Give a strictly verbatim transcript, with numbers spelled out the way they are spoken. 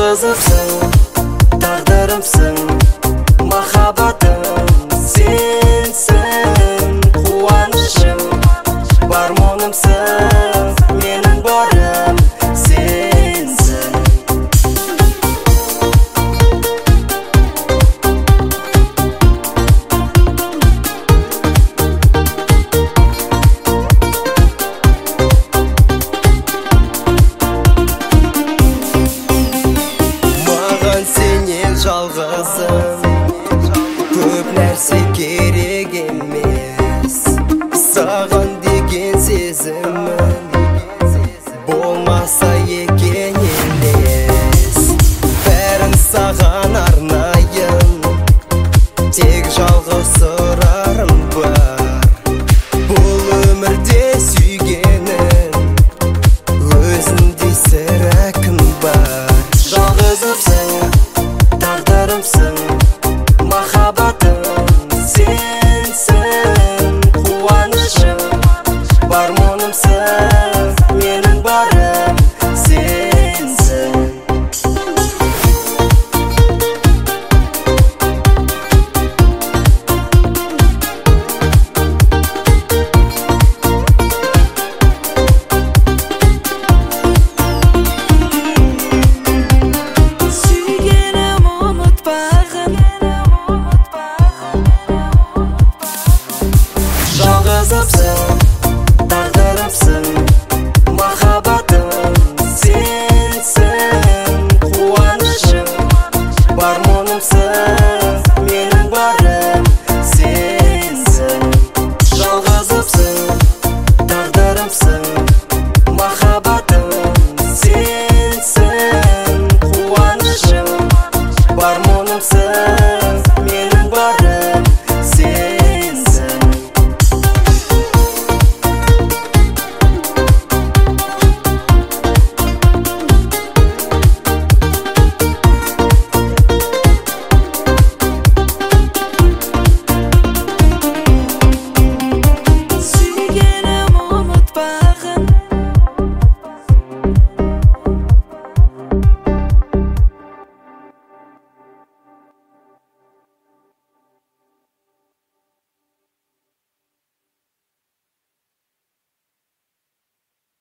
Жалғызымсың, тағдырымсың, махаббатым сенсің. Қуанышым, бар мұңымсың, менің барым сенсің. Жалғызым, көп нәрсе керек емес. Саған деген сезімім болмаса екен емес. Бәрін саған арнайын, тек жалғыз сұрарым бар. Бұл өмірде сүйгенің өзіңдей сірә кім бар? Жалғызымсың, тағдырымсың,